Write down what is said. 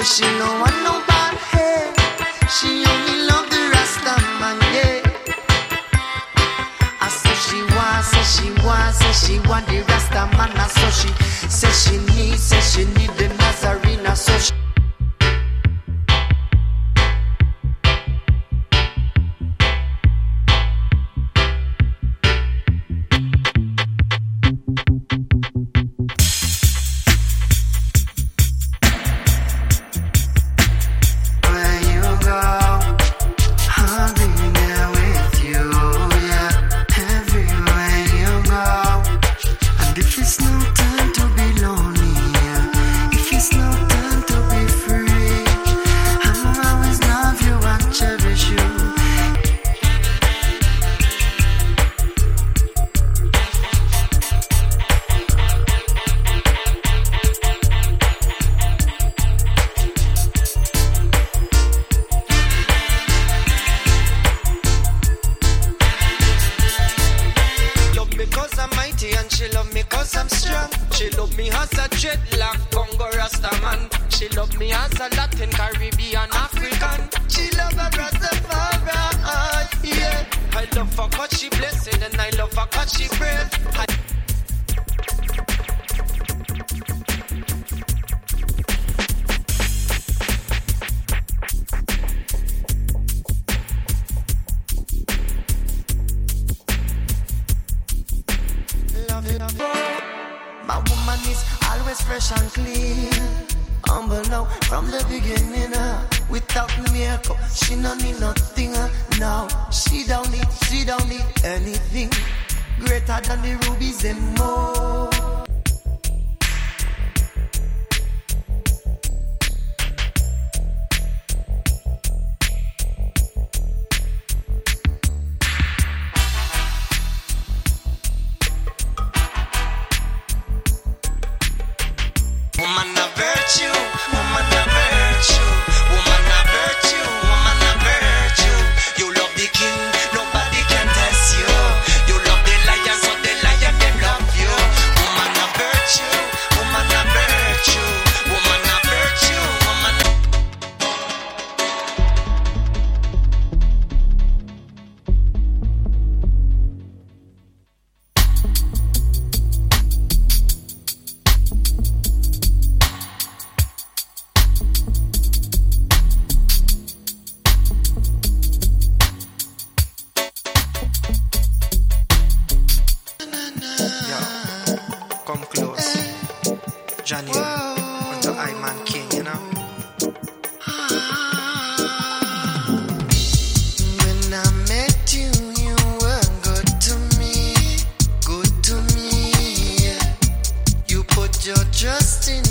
she no want no bad hair. She only love the Rasta man, yeah. I said she want the Rasta man. I saw she said she need the Nazarene. I saw she. My woman is always fresh and clean. Humble now from the beginning. Without makeup, she no need nothing. Now she don't need anything greater than the rubies and more. Woman of virtue, woman of virtue, woman of virtue, woman of virtue. You love the king, nobody can test you. You love the lion, so the lion them love you. Woman of virtue, woman of virtue, woman of virtue, woman of come close, Johnny, unto I Man King, you know. When I met you, you were good to me, yeah. You put your trust in